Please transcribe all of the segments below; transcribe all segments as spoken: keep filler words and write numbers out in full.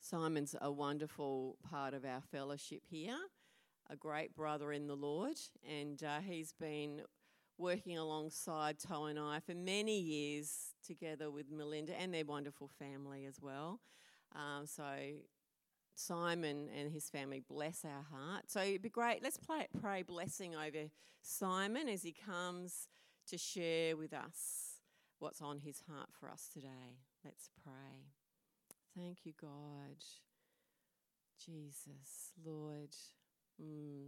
Simon's a wonderful part of our fellowship here, a great brother in the Lord, and uh, he's been working alongside To and I for many years together with Melinda and their wonderful family as well. Um, so Simon and his family bless our heart. So it'd be great. Let's play, pray blessing over Simon as he comes to share with us what's on his heart for us today. Let's pray. Thank you, God. Jesus, Lord. Mm.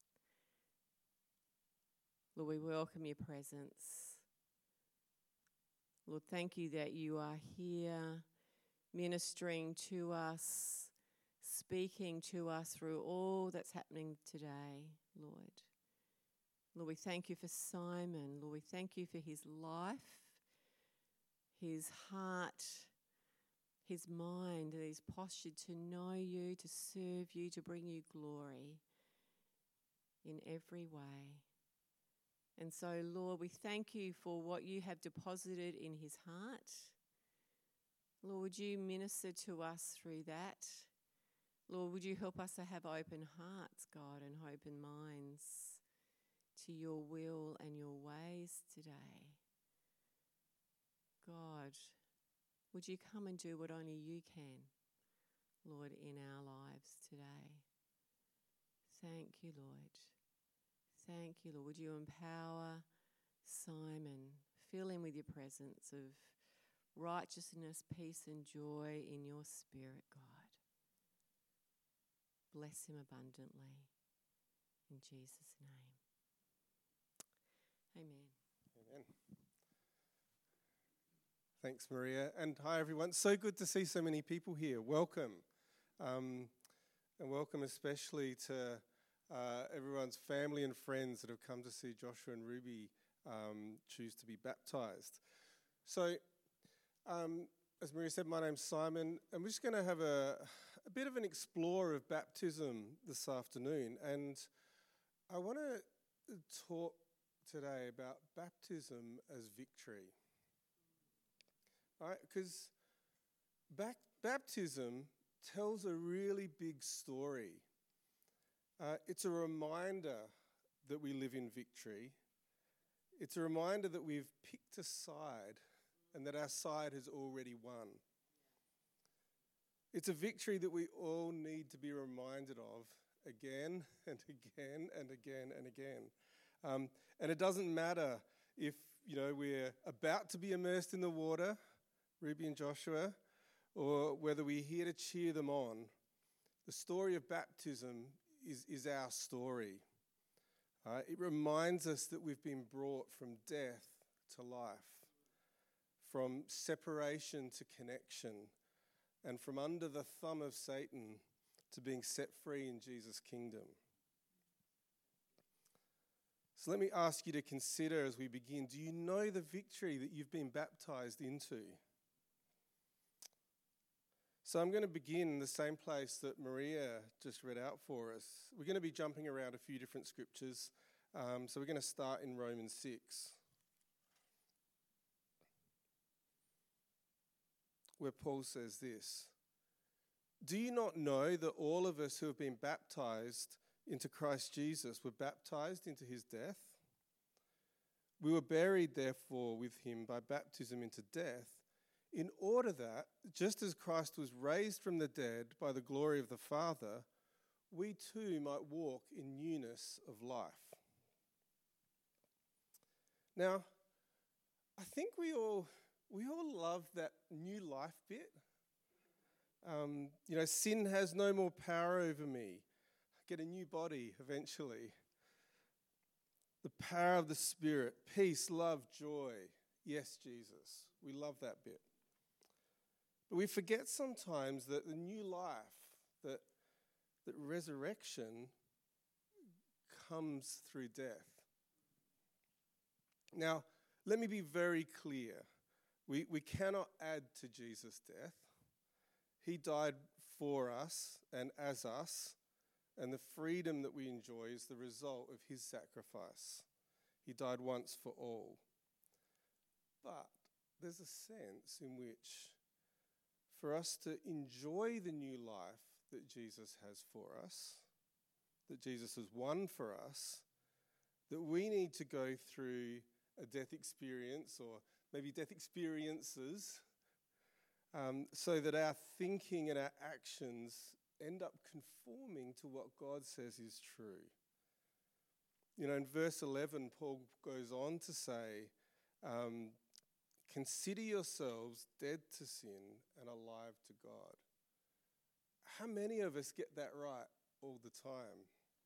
Lord, we welcome your presence. Lord, thank you that you are here ministering to us, speaking to us through all that's happening today, Lord. Lord, we thank you for Simon. Lord, we thank you for his life, his heart, his mind, that he's postured to know you, to serve you, to bring you glory in every way. And so, Lord, we thank you for what you have deposited in his heart. Lord, would you minister to us through that? Lord, would you help us to have open hearts, God, and open minds to your will and your ways today? God, would you come and do what only you can, Lord, in our lives today? Thank you, Lord. Thank you, Lord. Would you empower Simon? Fill him with your presence of righteousness, peace, and joy in your spirit, God. Bless him abundantly. In Jesus' name. Amen. Amen. Thanks, Maria. And hi, everyone. So good to see so many people here. Welcome. Um, and welcome especially to uh, everyone's family and friends that have come to see Joshua and Ruby um, choose to be baptized. So, um, as Maria said, my name's Simon, and we're just going to have a, a bit of an explore of baptism this afternoon. And I want to talk today about baptism as victory. Right? Because back, baptism tells a really big story. Uh, it's a reminder that we live in victory. It's a reminder that we've picked a side and that our side has already won. It's a victory that we all need to be reminded of again and again and again and again. Um, and it doesn't matter if, you know, we're about to be immersed in the water, Ruby and Joshua, or whether we're here to cheer them on. The story of baptism is, is our story. Uh, it reminds us that we've been brought from death to life, from separation to connection, and from under the thumb of Satan to being set free in Jesus' kingdom. So let me ask you to consider as we begin, do you know the victory that you've been baptized into? So I'm going to begin in the same place that Maria just read out for us. We're going to be jumping around a few different scriptures. Um, so we're going to start in Romans six, where Paul says this: "Do you not know that all of us who have been baptized into Christ Jesus were baptized into his death? We were buried, therefore, with him by baptism into death, in order that, just as Christ was raised from the dead by the glory of the Father, we too might walk in newness of life." Now, I think we all we all love that new life bit. Um, you know, sin has no more power over me. Get a new body eventually. The power of the Spirit, peace, love, joy. Yes, Jesus. We love that bit. But we forget sometimes that the new life, that, that resurrection comes through death. Now, let me be very clear. We, we cannot add to Jesus' death. He died for us and as us, and the freedom that we enjoy is the result of his sacrifice. He died once for all. But there's a sense in which for us to enjoy the new life that Jesus has for us, that Jesus has won for us, that we need to go through a death experience or maybe death experiences um, so that our thinking and our actions end up conforming to what God says is true. You know, in verse eleven, Paul goes on to say, um, consider yourselves dead to sin and alive to God. How many of us get that right all the time?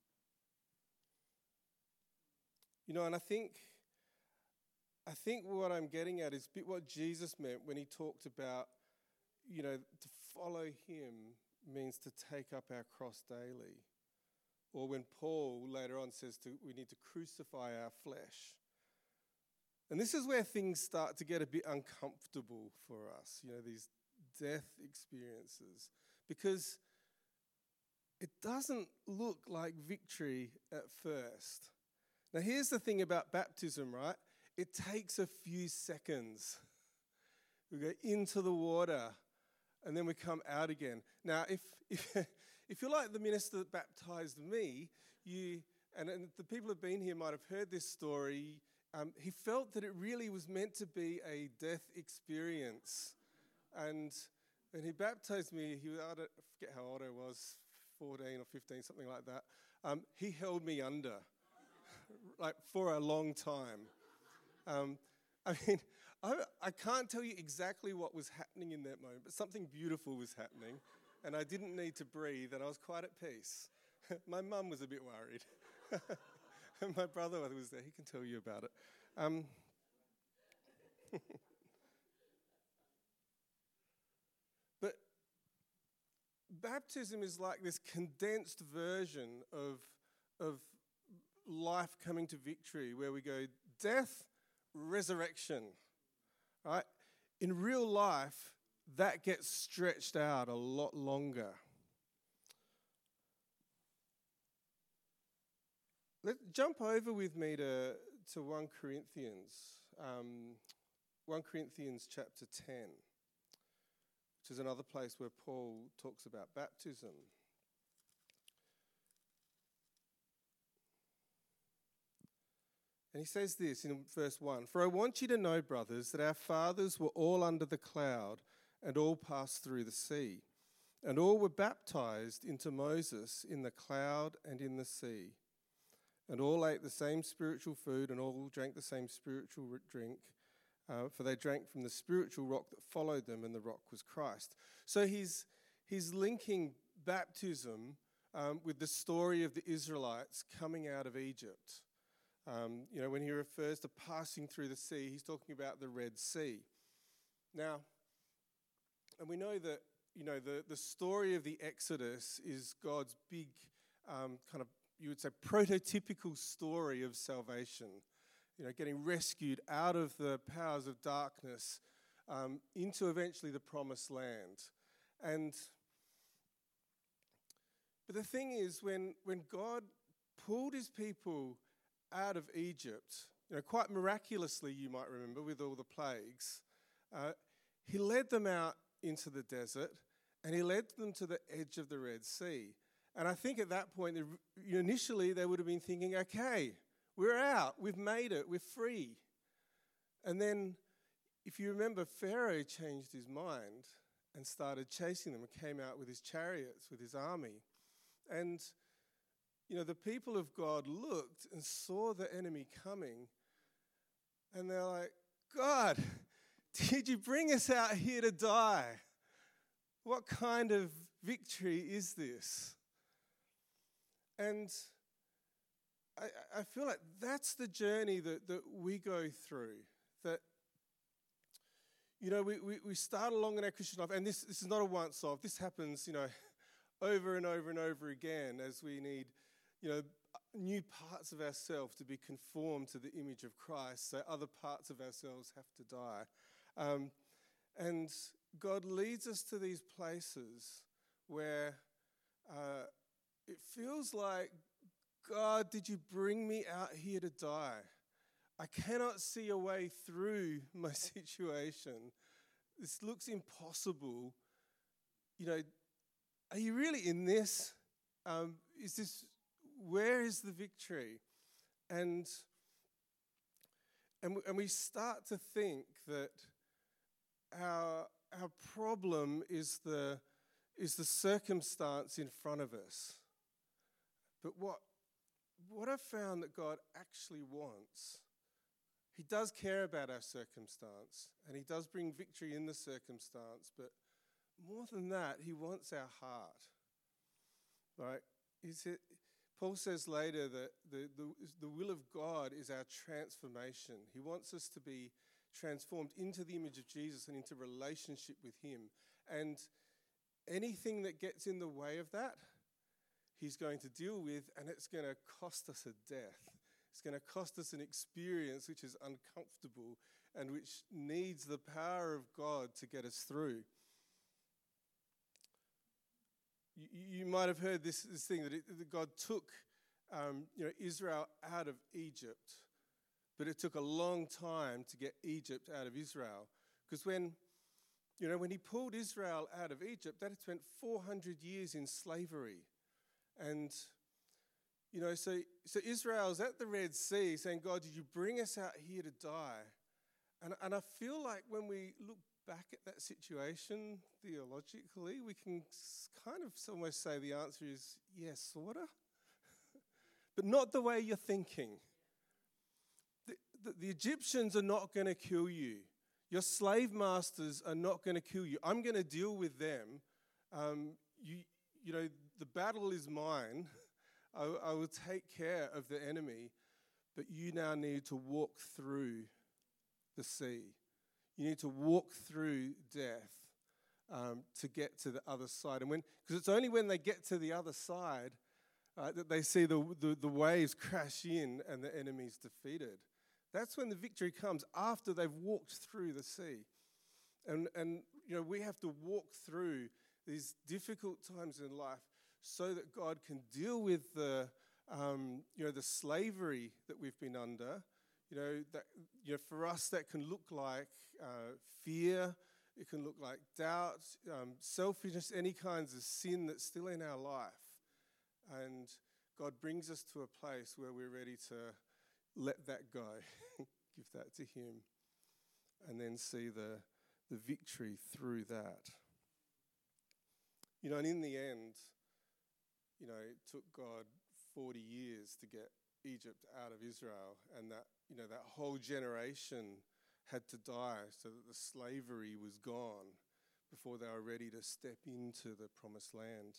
You know, and I think, I think what I'm getting at is a bit what Jesus meant when he talked about, you know, to follow him means to take up our cross daily. Or when Paul later on says to, we need to crucify our flesh. And this is where things start to get a bit uncomfortable for us, you know, these death experiences. Because it doesn't look like victory at first. Now, here's the thing about baptism, right? It takes a few seconds. We go into the water, and then we come out again. Now, if if, if you're like the minister that baptized me, you and, and the people who've been here might have heard this story. Um, he felt that it really was meant to be a death experience. And when he baptized me, he I, don't, I forget how old I was, fourteen or fifteen, something like that. Um, he held me under, like for a long time. Um, I mean, I, I can't tell you exactly what was happening in that moment, but something beautiful was happening, and I didn't need to breathe, and I was quite at peace. My mum was a bit worried. And my brother was there. He can tell you about it. Um, but baptism is like this condensed version of, of life coming to victory, where we go death, resurrection. Right? In real life, that gets stretched out a lot longer. Let's jump over with me to, to First Corinthians, um, First Corinthians chapter ten, which is another place where Paul talks about baptism. And he says this in verse one, "For I want you to know, brothers, that our fathers were all under the cloud and all passed through the sea, and all were baptized into Moses in the cloud and in the sea. And all ate the same spiritual food and all drank the same spiritual drink, uh, for they drank from the spiritual rock that followed them, and the rock was Christ." So he's, he's linking baptism um, with the story of the Israelites coming out of Egypt. Um, you know, when he refers to passing through the sea, he's talking about the Red Sea. Now, and we know that, you know, the, the story of the Exodus is God's big um, kind of, you would say, prototypical story of salvation. You know, getting rescued out of the powers of darkness um, into eventually the promised land. And, but the thing is, when, when God pulled his people out of Egypt, you know, quite miraculously, you might remember, with all the plagues, uh, he led them out into the desert, and he led them to the edge of the Red Sea. And I think at that point, initially, they would have been thinking, okay, we're out, we've made it, we're free. And then, if you remember, Pharaoh changed his mind and started chasing them and came out with his chariots, with his army. And, you know, the people of God looked and saw the enemy coming, and they're like, God, did you bring us out here to die? What kind of victory is this? And I, I feel like that's the journey that, that we go through. That, you know, we, we, we start along in our Christian life, and this, this is not a once-off. This happens, you know, over and over and over again as we need, you know, new parts of ourselves to be conformed to the image of Christ, so other parts of ourselves have to die. Um, and God leads us to these places where uh, it feels like, God, did you bring me out here to die? I cannot see a way through my situation. This looks impossible, you know, are you really in this? Um, is this, where is the victory? And, and, and we start to think that our, our problem is the, is the circumstance in front of us. But what, what I've found that God actually wants, He does care about our circumstance, and He does bring victory in the circumstance, but more than that, He wants our heart, right? Is it, Paul says later that the, the, the will of God is our transformation. He wants us to be transformed into the image of Jesus and into relationship with Him. And anything that gets in the way of that, He's going to deal with, and it's going to cost us a death. It's going to cost us an experience which is uncomfortable and which needs the power of God to get us through. You, you might have heard this, this thing that, it, that God took um, you know, Israel out of Egypt, but it took a long time to get Egypt out of Israel. Because when, you know, when He pulled Israel out of Egypt, that had spent four hundred years in slavery. And You know, so, so Israel's at the Red Sea saying, God, did you bring us out here to die? And, and I feel like when we look back at that situation theologically, we can kind of almost say the answer is yes, sort of. But not the way you're thinking. The, the, the Egyptians are not going to kill you. Your slave masters are not going to kill you. I'm going to deal with them. Um, you, you know, the battle is mine. I, I will take care of the enemy, but you now need to walk through the sea. You need to walk through death um, to get to the other side. And when, because it's only when they get to the other side uh, that they see the, the the waves crash in and the enemy's defeated. That's when the victory comes, after they've walked through the sea. And and you know, we have to walk through these difficult times in life so that God can deal with the, um, you know, the slavery that we've been under. You know, that, you know, for us that can look like uh, fear. It can look like doubt, um, selfishness, any kinds of sin that's still in our life. And God brings us to a place where we're ready to let that go, give that to Him, and then see the the victory through that. You know, and in the end, you know, it took God forty years to get Egypt out of Israel, and that, you know, that whole generation had to die so that the slavery was gone before they were ready to step into the promised land.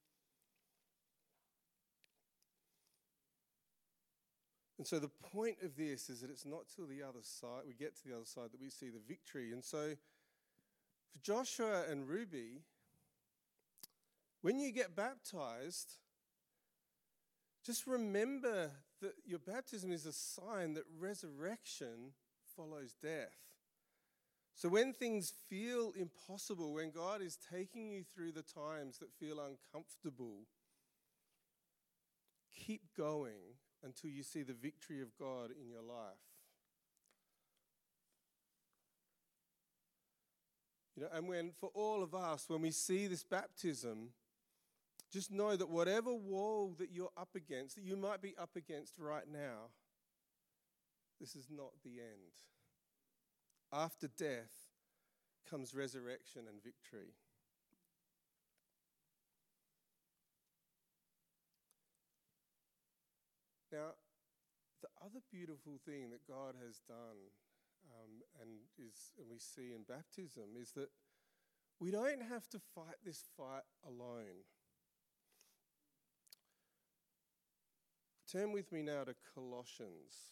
And so the point of this is that it's not till the other side, we get to the other side, that we see the victory. And so for Joshua and Ruby, when you get baptized, just remember that your baptism is a sign that resurrection follows death. So when things feel impossible, when God is taking you through the times that feel uncomfortable, keep going until you see the victory of God in your life. You know, and when, for all of us, when we see this baptism, just know that whatever wall that you're up against, that you might be up against right now, this is not the end. After death comes resurrection and victory. Now, the other beautiful thing that God has done, um, and is, and we see in baptism, is that we don't have to fight this fight alone. Turn with me now to Colossians.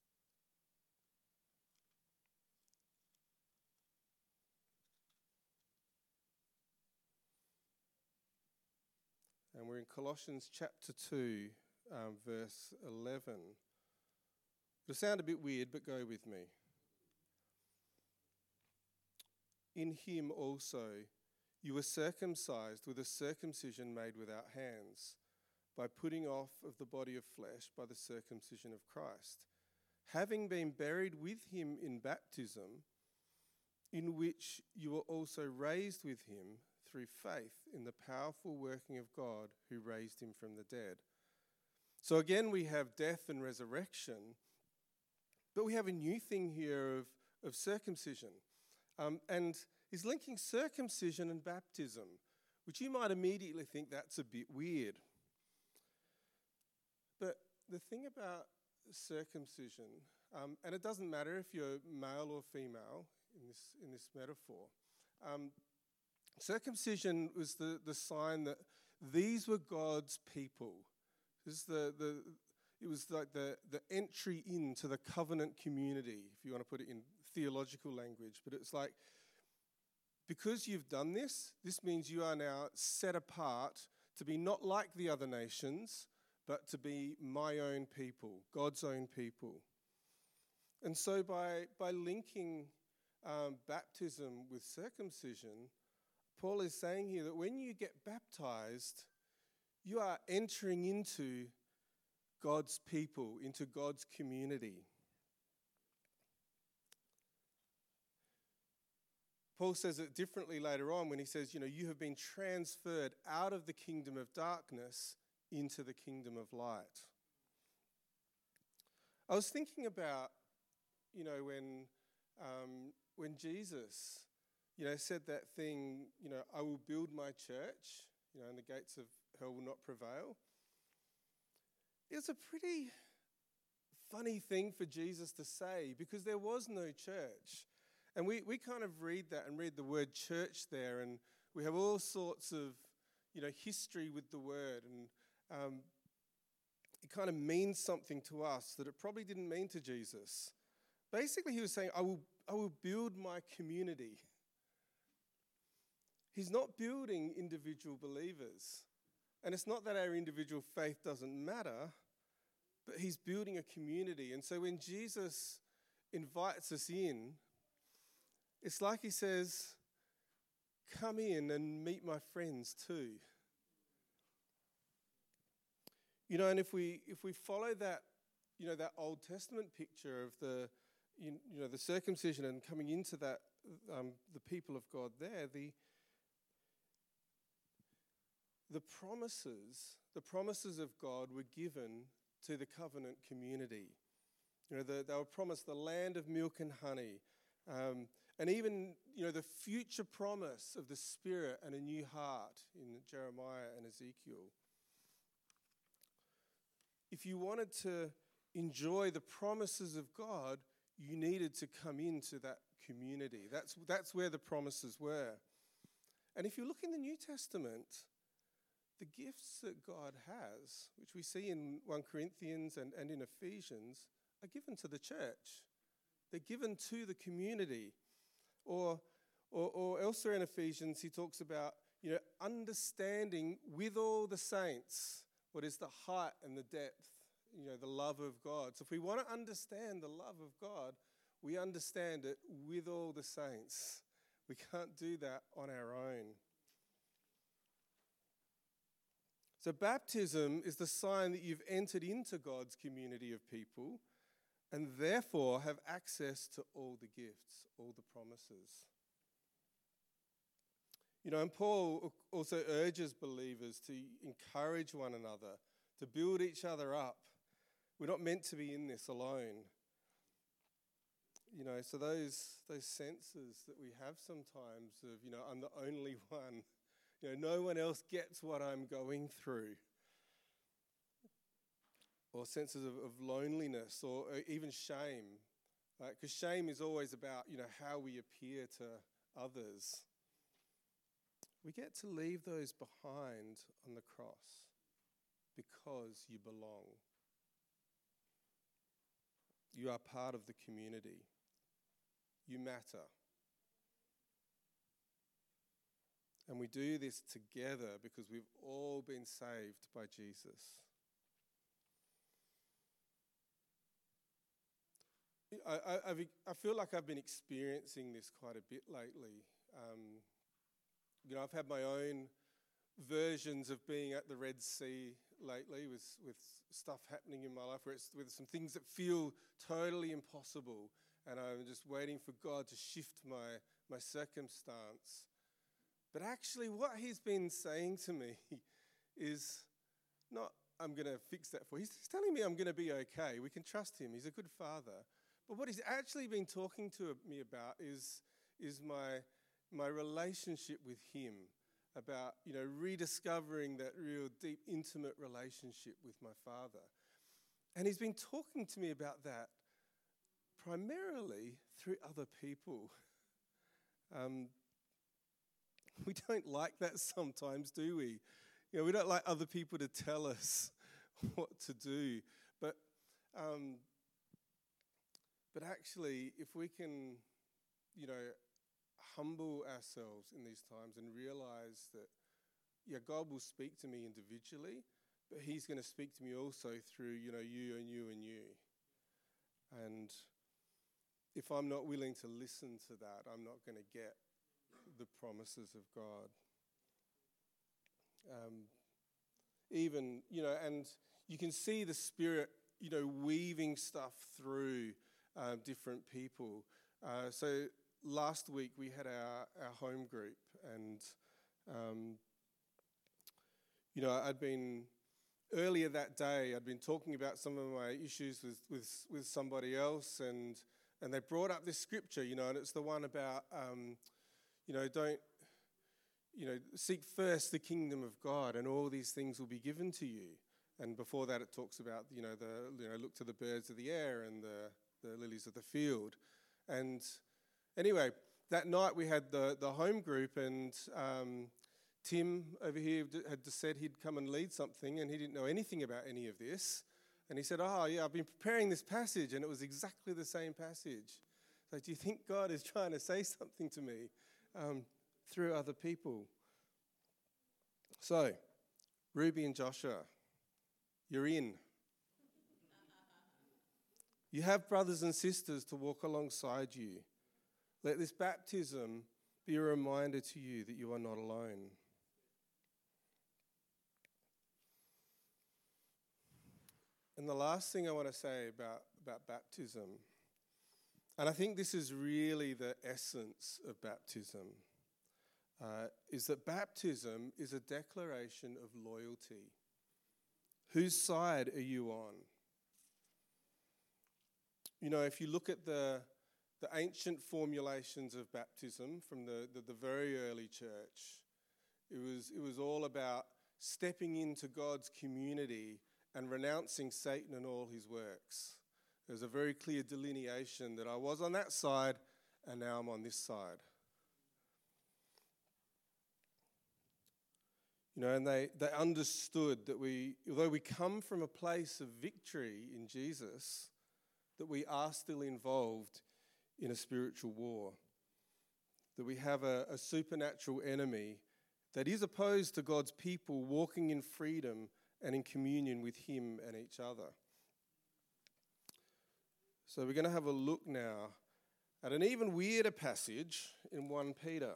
And we're in Colossians chapter two. Um, verse eleven. It'll sound a bit weird, but go with me. In Him also you were circumcised with a circumcision made without hands, by putting off of the body of flesh by the circumcision of Christ, having been buried with Him in baptism, in which you were also raised with Him through faith in the powerful working of God who raised him from the dead. So again, we have death and resurrection, but we have a new thing here of, of circumcision. Um, and he's linking circumcision and baptism, which you might immediately think that's a bit weird. But the thing about circumcision, um, and it doesn't matter if you're male or female in this in this metaphor, um, circumcision was the, the sign that these were God's people. This is the, the it was like the, the entry into the covenant community, if you want to put it in theological language. But it's like, because you've done this, this means you are now set apart to be not like the other nations, but to be my own people, God's own people. And so by, by linking um, baptism with circumcision, Paul is saying here that when you get baptized, you are entering into God's people, into God's community. Paul says it differently later on when he says, you know, you have been transferred out of the kingdom of darkness into the kingdom of light. I was thinking about, you know, when um, when Jesus, you know, said that thing, you know, I will build my church, you know, and the gates of hell will not prevail. It's a pretty funny thing for Jesus to say because there was no church. And we, we kind of read that and read the word church there, and we have all sorts of, you know, history with the word, and um, it kind of means something to us that it probably didn't mean to Jesus. Basically, he was saying, I will, I will build my community. He's not building individual believers. And it's not that our individual faith doesn't matter, but he's building a community. And so when Jesus invites us in, it's like he says, come in and meet my friends too. You know, and if we if we follow that, you know, that Old Testament picture of the, you, you know, the circumcision and coming into that, um, the people of God there, the the promises, the promises of God were given to the covenant community. You know, the, they were promised the land of milk and honey, um, and even, you know, the future promise of the Spirit and a new heart in Jeremiah and Ezekiel. If you wanted to enjoy the promises of God, you needed to come into that community. That's, that's where the promises were. And if you look in the New Testament, the gifts that God has, which we see in First Corinthians and, and in Ephesians, are given to the church. They're given to the community. Or, or, or elsewhere in Ephesians, he talks about, you know, understanding with all the saints what is the height and the depth, you know, the love of God. So if we want to understand the love of God, we understand it with all the saints. We can't do that on our own. So baptism is the sign that you've entered into God's community of people and therefore have access to all the gifts, all the promises. You know, and Paul also urges believers to encourage one another, to build each other up. We're not meant to be in this alone. You know, so those those senses that we have sometimes of, you know, I'm the only one. You know, no one else gets what I'm going through. Or senses of, of loneliness or even shame. Because right? Shame is always about, you know, how we appear to others. We get to leave those behind on the cross because you belong. You are part of the community. You matter. And we do this together because we've all been saved by Jesus. I, I, I've, I feel like I've been experiencing this quite a bit lately. Um, you know, I've had my own versions of being at the Red Sea lately with, with stuff happening in my life where it's with some things that feel totally impossible, and I'm just waiting for God to shift my, my circumstance. But actually what he's been saying to me is not, I'm going to fix that for you. He's, he's telling me I'm going to be okay. We can trust him. He's a good father. But what he's actually been talking to me about is, is my, my relationship with him, about, you know, rediscovering that real deep, intimate relationship with my Father. And he's been talking to me about that primarily through other people. Um, we don't like that sometimes, do we? You know, we don't like other people to tell us what to do. But, um, but actually, if we can, you know, humble ourselves in these times and realize that, yeah, God will speak to me individually, but he's going to speak to me also through, you know, you and you and you. And if I'm not willing to listen to that, I'm not going to get the promises of God. Um, even, you know, and you can see the Spirit, you know, weaving stuff through uh, different people. Uh, so last week we had our, our home group, and, um, you know, I'd been, earlier that day, I'd been talking about some of my issues with, with, with somebody else, and and they brought up this scripture, you know, and it's the one about, um, you know, don't, you know, seek first the kingdom of God, and all these things will be given to you. And before that, it talks about, you know, the, you know, look to the birds of the air and the, the lilies of the field. And anyway, that night we had the, the home group, and um, Tim over here had said he'd come and lead something, and he didn't know anything about any of this. And he said, oh, yeah, I've been preparing this passage, and it was exactly the same passage. So do you think God is trying to say something to me um, through other people? So, Ruby and Joshua, you're in. You have brothers and sisters to walk alongside you. Let this baptism be a reminder to you that you are not alone. And the last thing I want to say about, about baptism, and I think this is really the essence of baptism, uh, is that baptism is a declaration of loyalty. Whose side are you on? You know, if you look at the, the ancient formulations of baptism from the, the, the very early church, it was, it was all about stepping into God's community and renouncing Satan and all his works. There's a very clear delineation that I was on that side and now I'm on this side. You know, and they, they understood that we, although we come from a place of victory in Jesus, that we are still involved in a spiritual war. That we have a, a supernatural enemy that is opposed to God's people walking in freedom and in communion with him and each other. So we're going to have a look now at an even weirder passage in First Peter.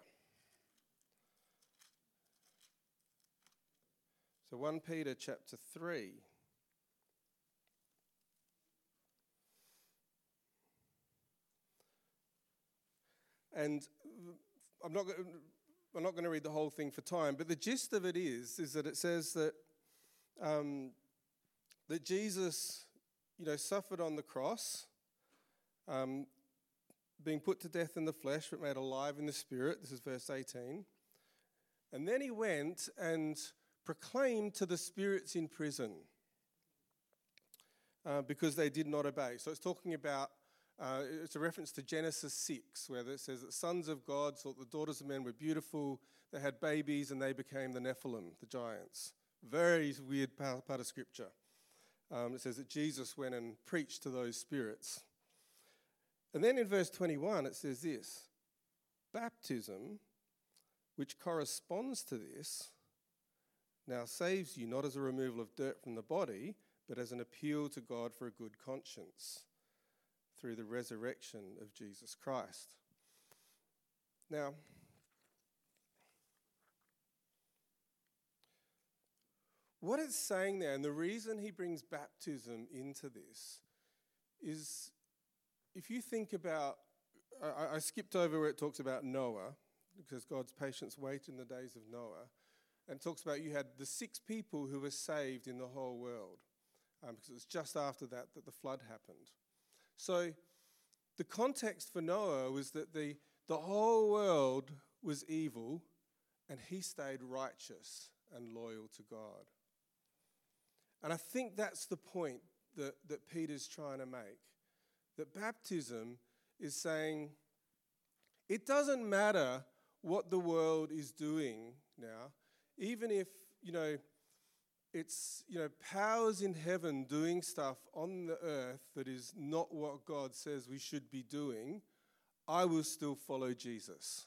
So First Peter chapter three. And I'm not, I'm not going to read the whole thing for time, but the gist of it is, is that it says that Um, that Jesus, you know, suffered on the cross, um, being put to death in the flesh, but made alive in the spirit. This is verse eighteen. And then he went and proclaimed to the spirits in prison uh, because they did not obey. So it's talking about, uh, it's a reference to Genesis six, where it says that sons of God thought the daughters of men were beautiful. They had babies and they became the Nephilim, the giants. Very weird part of Scripture. Um, it says that Jesus went and preached to those spirits. And then in verse twenty-one it says this: baptism, which corresponds to this, now saves you not as a removal of dirt from the body, but as an appeal to God for a good conscience through the resurrection of Jesus Christ. Now, what it's saying there, and the reason he brings baptism into this, is if you think about, I, I skipped over where it talks about Noah, because God's patience waited in the days of Noah. And it talks about you had the six people who were saved in the whole world, um, because it was just after that that the flood happened. So the context for Noah was that the, the whole world was evil, and he stayed righteous and loyal to God. And I think that's the point that, that Peter's trying to make. That baptism is saying, it doesn't matter what the world is doing now, even if, you know, it's, you know, powers in heaven doing stuff on the earth that is not what God says we should be doing, I will still follow Jesus.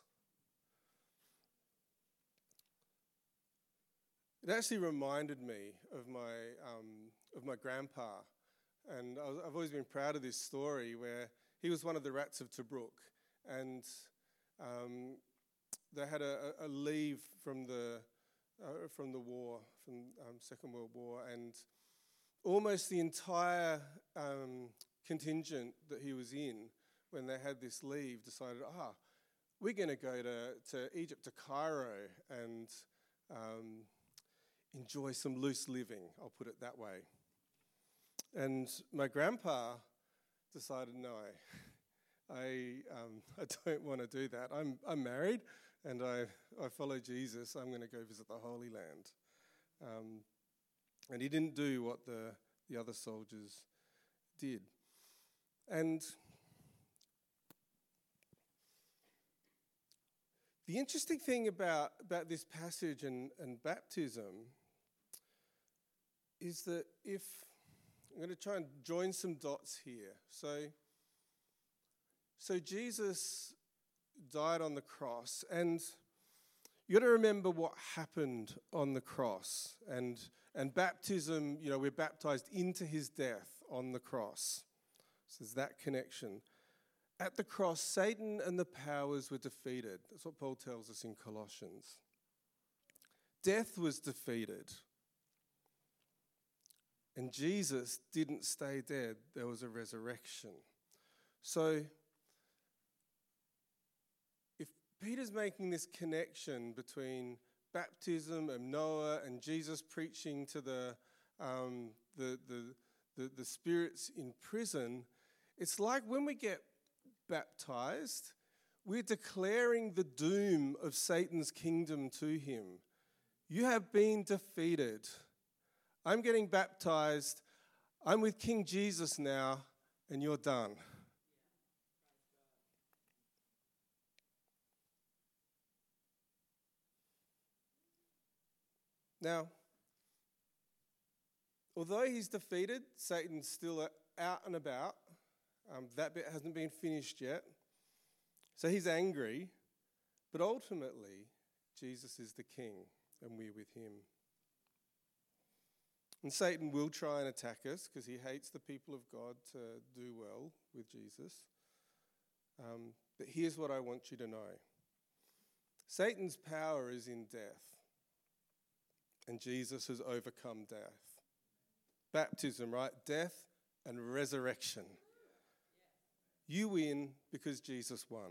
It actually reminded me of my um, of my grandpa, and I was, I've always been proud of this story where he was one of the rats of Tobruk, and um, they had a, a leave from the uh, from the war, from um, Second World War, and almost the entire um, contingent that he was in, when they had this leave, decided, ah, we're going to go to to Egypt, to Cairo, and um, enjoy some loose living, I'll put it that way. And my grandpa decided, no, I um, I don't want to do that. I'm I'm married, and I, I follow Jesus. I'm going to go visit the Holy Land. Um, and he didn't do what the, the other soldiers did. And the interesting thing about, about this passage and, and baptism is that if, I'm going to try and join some dots here. So, so Jesus died on the cross, and you got to remember what happened on the cross. And, and baptism, you know, we're baptized into his death on the cross. So there's that connection. At the cross, Satan and the powers were defeated. That's what Paul tells us in Colossians. Death was defeated. And Jesus didn't stay dead. There was a resurrection. So if Peter's making this connection between baptism and Noah and Jesus preaching to the, um, the, the, the, the spirits in prison, it's like when we get baptized, we're declaring the doom of Satan's kingdom to him. You have been defeated. I'm getting baptized. I'm with King Jesus now, and you're done. Now, although he's defeated, Satan's still out and about. Um, that bit hasn't been finished yet. So he's angry, but ultimately, Jesus is the king, and we're with him. And Satan will try and attack us because he hates the people of God to do well with Jesus. Um, but here's what I want you to know. Satan's power is in death, and Jesus has overcome death. Baptism, right? Death and resurrection. You win because Jesus won.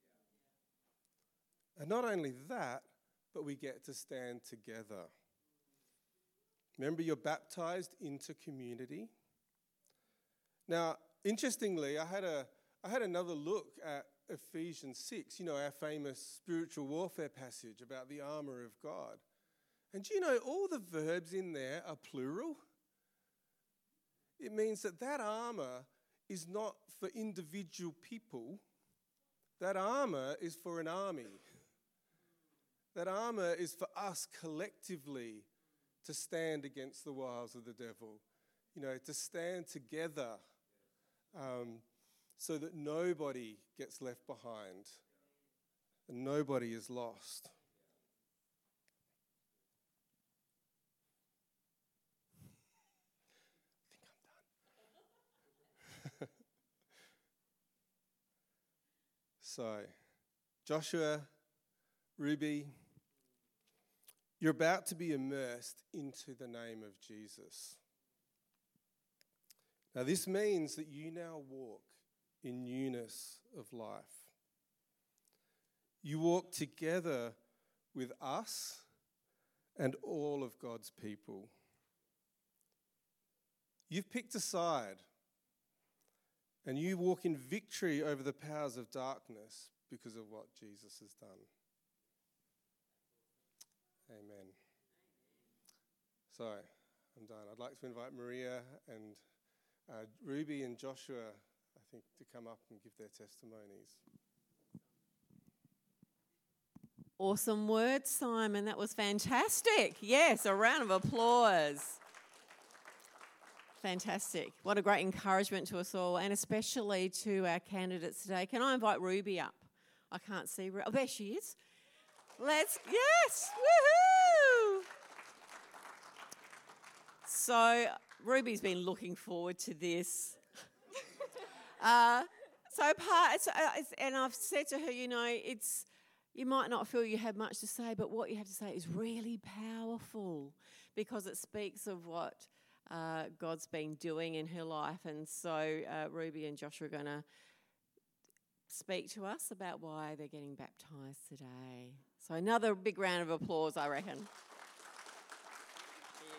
And not only that, but we get to stand together. Remember, you're baptized into community. Now, interestingly, I had a I had another look at Ephesians six, you know, our famous spiritual warfare passage about the armor of God. And do you know, all the verbs in there are plural? It means that that armor is not for individual people. That armor is for an army. That armor is for us collectively to stand against the wiles of the devil, you know, to stand together um, so that nobody gets left behind and nobody is lost. I think I'm done. So, Joshua, Ruby, you're about to be immersed into the name of Jesus. Now, this means that you now walk in newness of life. You walk together with us and all of God's people. You've picked a side, and you walk in victory over the powers of darkness because of what Jesus has done. Amen. So, I'm done. I'd like to invite Maria and uh, Ruby and Joshua, I think, to come up and give their testimonies. Awesome words, Simon. That was fantastic. Yes, a round of applause. Fantastic. What a great encouragement to us all, and especially to our candidates today. Can I invite Ruby up? I can't see. Ru- oh, there she is. Let's, yes, woohoo! So, Ruby's been looking forward to this. uh, so, part, so, uh, and I've said to her, you know, it's, you might not feel you have much to say, but what you have to say is really powerful because it speaks of what uh, God's been doing in her life. And so uh, Ruby and Joshua are going to speak to us about why they're getting baptised today. So another big round of applause, I reckon. Here you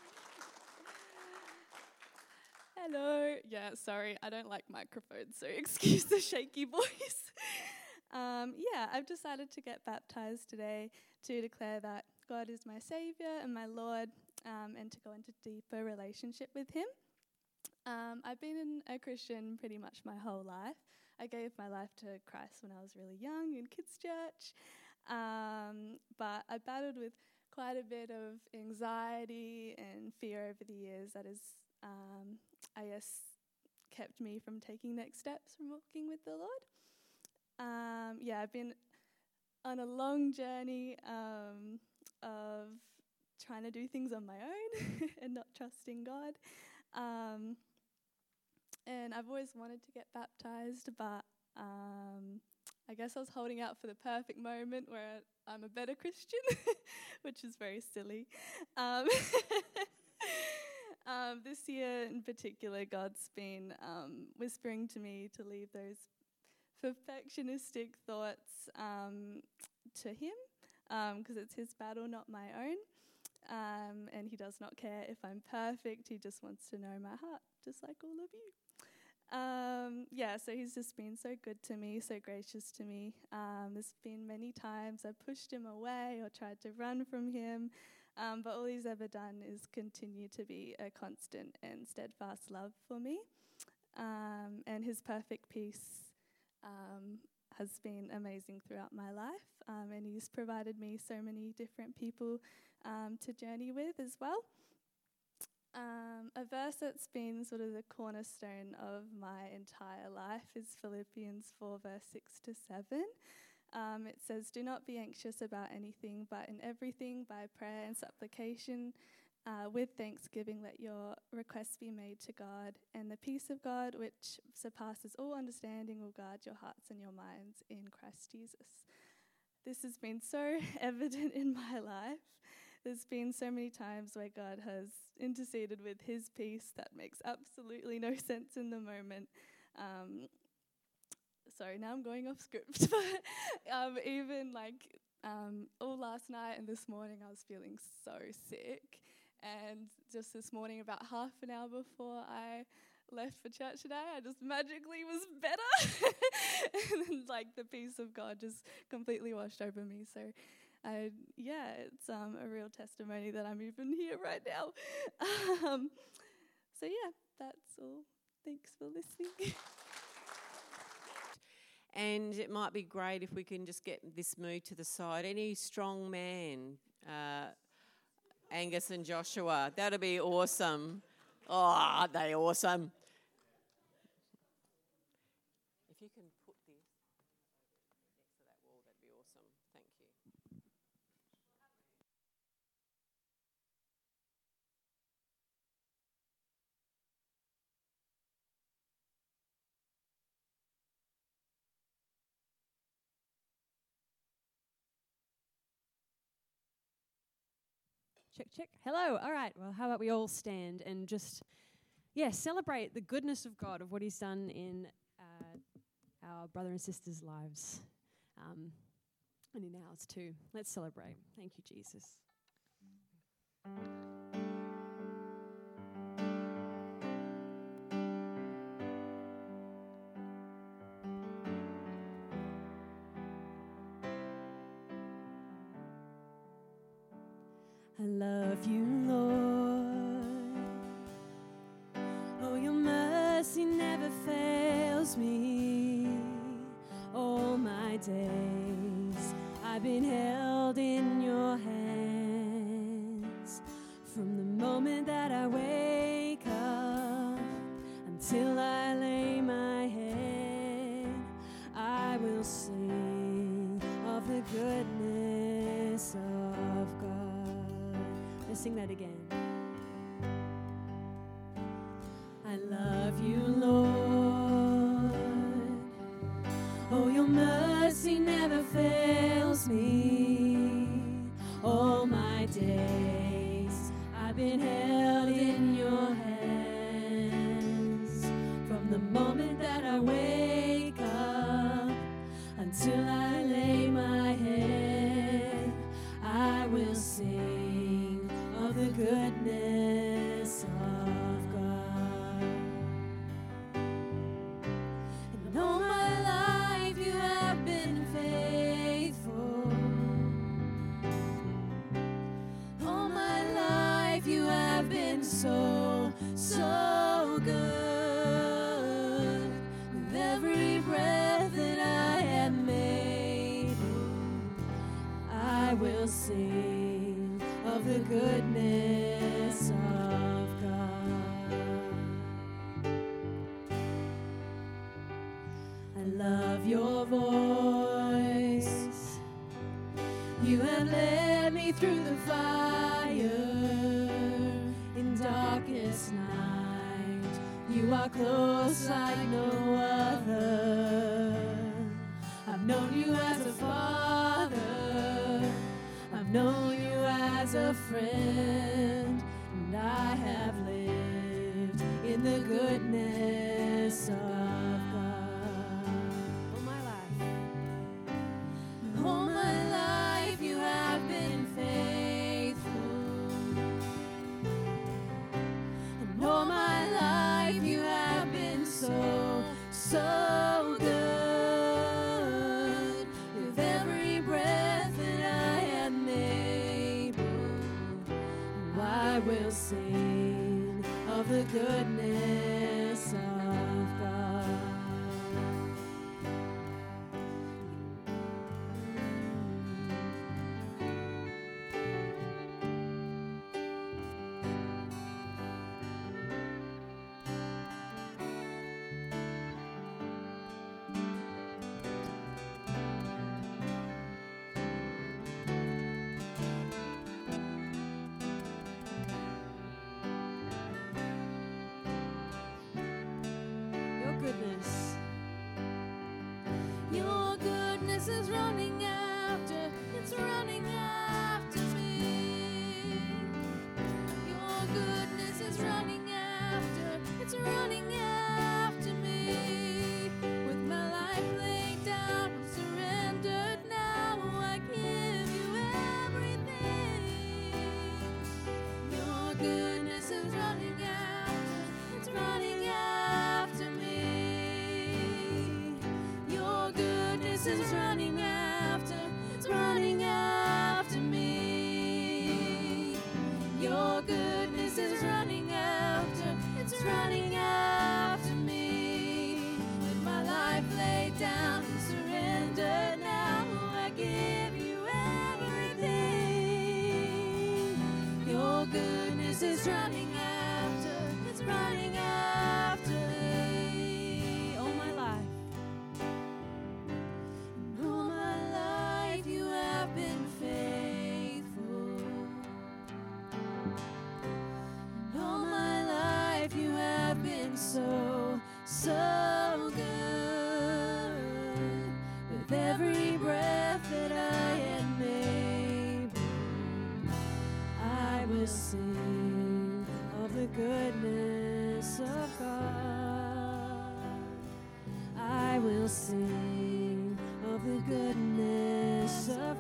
go. Hello. Yeah, sorry, I don't like microphones, so excuse the shaky voice. Um, yeah, I've decided to get baptised today to declare that God is my Saviour and my Lord, um, and to go into deeper relationship with Him. Um, I've been a Christian pretty much my whole life. I gave my life to Christ when I was really young in kids' church, um, but I battled with quite a bit of anxiety and fear over the years that has, um, I guess, kept me from taking next steps from walking with the Lord. Um, yeah, I've been on a long journey um, of trying to do things on my own and not trusting God. Um, and I've always wanted to get baptized, but um, I guess I was holding out for the perfect moment where I'm a better Christian, which is very silly. Um, um, this year in particular, God's been um, whispering to me to leave those perfectionistic thoughts um, to Him, because um, it's His battle, not my own. Um, and He does not care if I'm perfect. He just wants to know my heart, just like all of you. Um, yeah, so He's just been so good to me, so gracious to me. Um, there's been many times I pushed Him away or tried to run from Him, um, but all He's ever done is continue to be a constant and steadfast love for me. Um, and His perfect peace Um, has been amazing throughout my life, um, and He's provided me so many different people um, to journey with as well. Um, a verse that's been sort of the cornerstone of my entire life is Philippians four, verse six to seven. Um, it says, "Do not be anxious about anything, but in everything by prayer and supplication, Uh, with thanksgiving, let your requests be made to God, and the peace of God, which surpasses all understanding, will guard your hearts and your minds in Christ Jesus." This has been so evident in my life. There's been so many times where God has interceded with His peace that makes absolutely no sense in the moment. Um, sorry, now I'm going off script. but um, even like um, all last night and this morning, I was feeling so sick. And just this morning, about half an hour before I left for church today, I just magically was better. And then, like, the peace of God just completely washed over me. So, I, yeah, it's um, a real testimony that I'm even here right now. um, so, yeah, that's all. Thanks for listening. And it might be great if we can just get this moved to the side. Any strong man, uh, Angus and Joshua, that'll be awesome. Oh, aren't they awesome? If you can put this next to that wall, that'd be awesome. Thank you. Check, check. Hello. All right. Well, how about we all stand and just, yeah, celebrate the goodness of God, of what He's done in uh, our brother and sisters' lives. Um, and in ours too. Let's celebrate. Thank you, Jesus. I love you, Lord. Oh, your mercy never fails me. All my days I've been held in your hands. From the moment that I wake up until I lay my head, I will sing of the goodness of God. Let's sing that again. I love you, Lord. Oh, your mercy never fails me. All my days I've been held in your hands. From the moment that I wake up until I lay my head, I will sing of the goodness of God. And all my life you have been faithful. All my life you have been so, so good. With every breath that I am able, I will sing of the goodness of God. I love your voice. You have led me through the fire in darkest night. You are close like no other. I've known you as a father. I've known you as a friend, and I have lived in the goodness of God. All my life, all my life you have been faithful, and all my life you have been so, so good. With every breath that I am able, I will sing of the goodness of God. Your goodness. Your goodness is running after, it's running after me. Your goodness is running after, it's running after me. With my life laid down, I'm surrendered now, I give you everything. Your goodness is running after, it's running after me. Your goodness is running after, it's running after me. Your goodness is running after, it's running after me. With my life laid down, surrendered now, I give you everything. Your goodness is running after, it's running after me. All my life. All my life you have been faithful. All my life you have been so, so good. With every breath that I am able, I will sing of the goodness of God. I will sing of the goodness of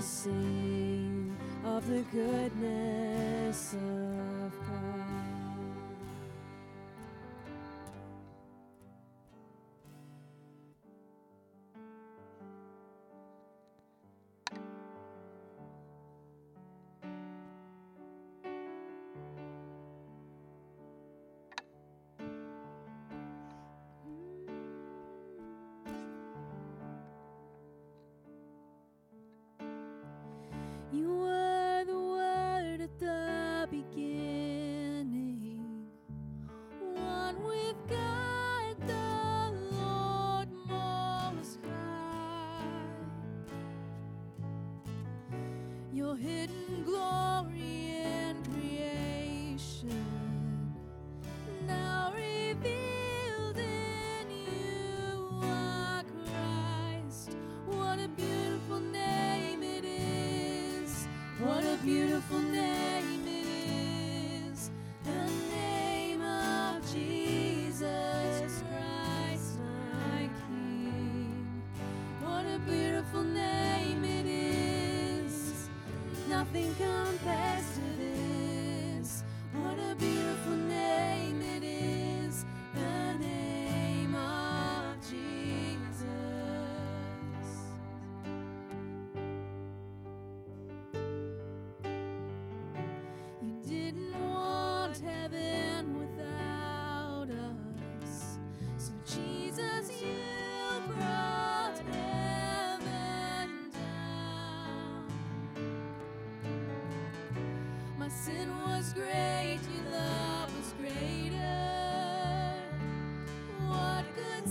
sing of the goodness of God. You were the Word at the beginning, one with God, the Lord Most High. Your hidden glory in creation, now revealed in you are Christ. What a beautiful name it is. What a beautiful name it is. The name of Jesus Christ, my King. What a beautiful name it is. Nothing compares to this. What a beautiful name it is. The name of Jesus. You didn't want heaven without us. So Jesus, you brought heaven down. My sin was great, your love was greater. What could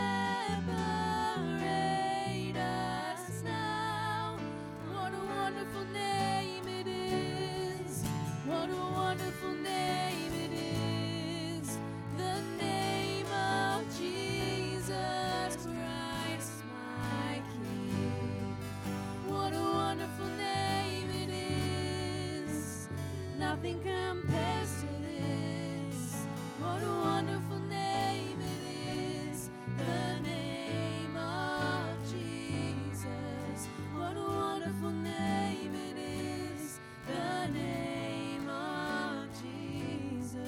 separate us now? What a wonderful name it is. What a wonderful name it is. The name of Jesus Christ, my King. What a wonderful name it is. Nothing compares to this. What a wonderful name it is. The name of Jesus. What a wonderful name it is. The name of Jesus.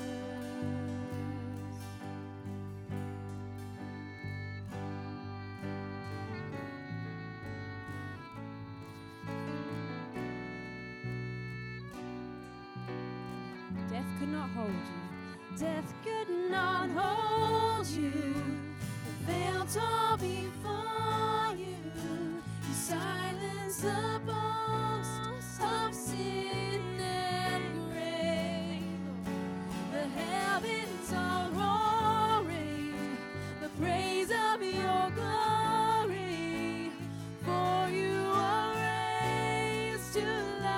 Death could not hold you. Death could not hold you. The veil tore before you. You silenced the boast of sin and grave. The heavens are roaring the praise of your glory. For you are raised to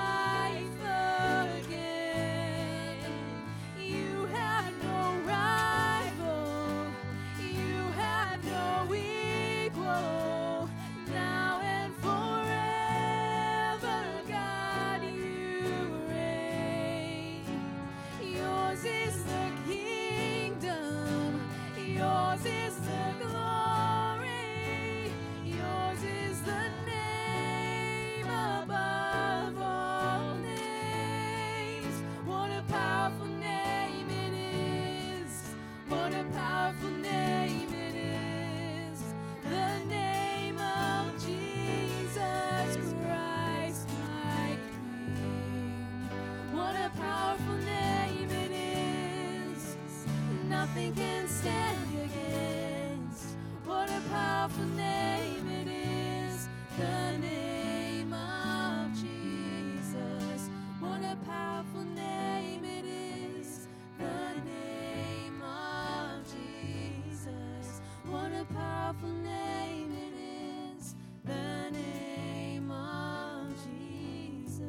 life again. You have no rival. You have no equal. Now and forever, God, you reign. Yours is the kingdom. Yours is the glory. Yours is the name above all names. What a powerful name it is. What a powerful name it is. The name of Jesus Christ, my King. What a powerful name it is. Nothing can stand against. What a powerful name it is. The name of Jesus. What a powerful name it is. The name of Jesus. What a powerful name it is. The name of Jesus.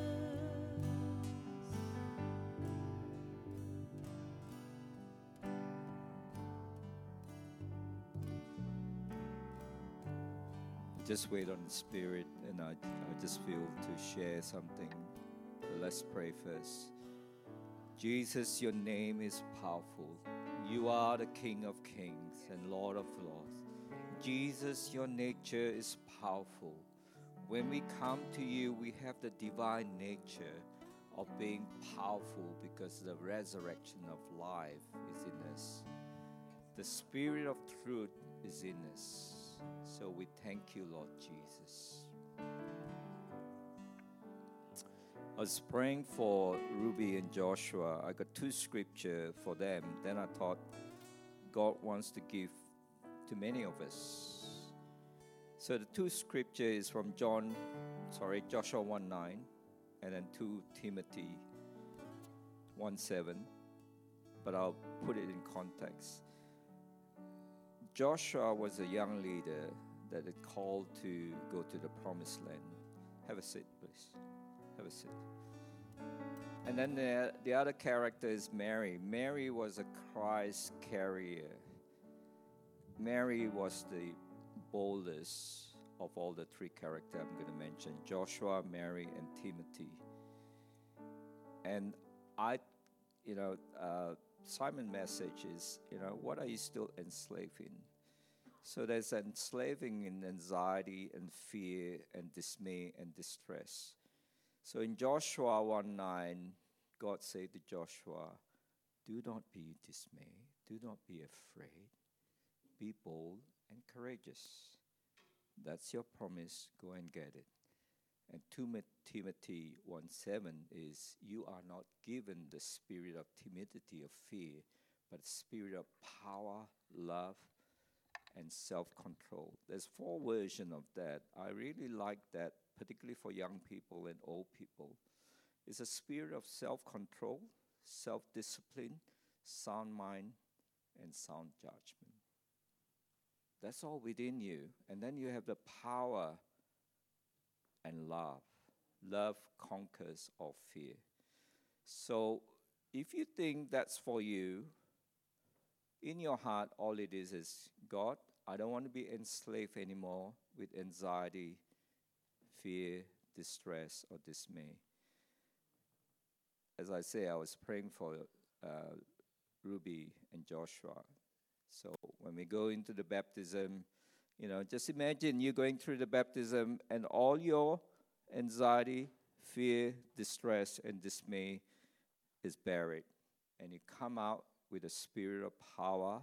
Just wait on the Spirit, and I, I just feel to share something. But let's pray first. Jesus, your name is powerful. You are the King of kings and Lord of lords. Jesus, your nature is powerful. When we come to you, we have the divine nature of being powerful because the resurrection of life is in us. The Spirit of truth is in us. So we thank you, Lord Jesus. I was praying for Ruby and Joshua. I got two scripture for them. Then I thought God wants to give to many of us. So the two scripture is from John, sorry, Joshua one nine, and then two Timothy one seven. But I'll put it in context. Joshua was a young leader that had called to go to the promised land. Have a seat, please. Have a seat. And then the, the other character is Mary. Mary was a Christ carrier. Mary was the boldest of all the three characters I'm going to mention: Joshua, Mary, and Timothy. And I, you know, uh, Simon's message is, you know, what are you still enslaved in? So there's enslaving in anxiety and fear and dismay and distress. So in Joshua one nine, God said to Joshua, do not be dismayed, do not be afraid, be bold and courageous. That's your promise, go and get it. And two Timothy one seven is, you are not given the spirit of timidity, of fear, but spirit of power, love, and self-control. There's four versions of that. I really like that, particularly for young people and old people. It's a spirit of self-control, self-discipline, sound mind, and sound judgment. That's all within you. And then you have the power and love. Love conquers all fear. So if you think that's for you, in your heart, all it is is, God, I don't want to be enslaved anymore with anxiety, fear, distress, or dismay. As I say, I was praying for uh, Ruby and Joshua. So when we go into the baptism, you know, just imagine you going through the baptism and all your anxiety, fear, distress, and dismay is buried. And you come out with a spirit of power,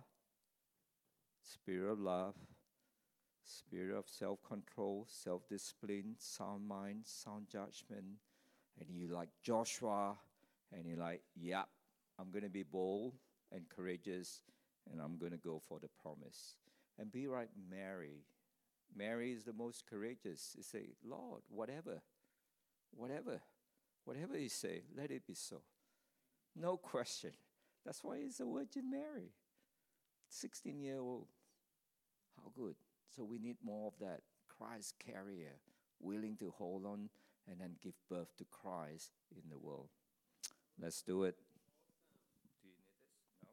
spirit of love, spirit of self-control, self-discipline, sound mind, sound judgment. And you like Joshua, and you're like, yep, I'm going to be bold and courageous, and I'm going to go for the promise. And be like Mary. Mary is the most courageous. You say, Lord, whatever, whatever, whatever you say, let it be so. No question. That's why it's the Virgin Mary. sixteen-year-old. How good. So we need more of that. Christ carrier, willing to hold on and then give birth to Christ in the world. Let's do it. Do you need this?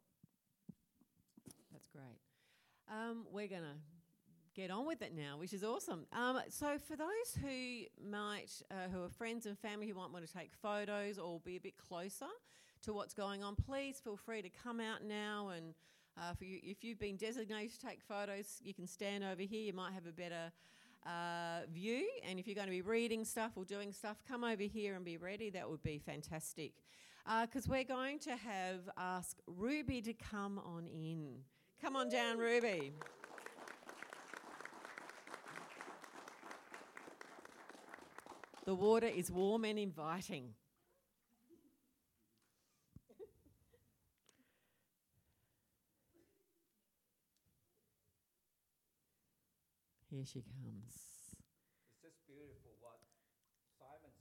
No? That's great. Um, we're going to get on with it now, which is awesome. Um, so for those who might, uh, who are friends and family who might want to take photos or be a bit closer to what's going on, please feel free to come out now. And uh, for you, if you've been designated to take photos, you can stand over here. You might have a better uh, view. And if you're going to be reading stuff or doing stuff, come over here and be ready. That would be fantastic. Because uh, we're going to have ask Ruby to come on in. Come on down, Ruby. The water is warm and inviting. Here she comes. It's just beautiful what Simon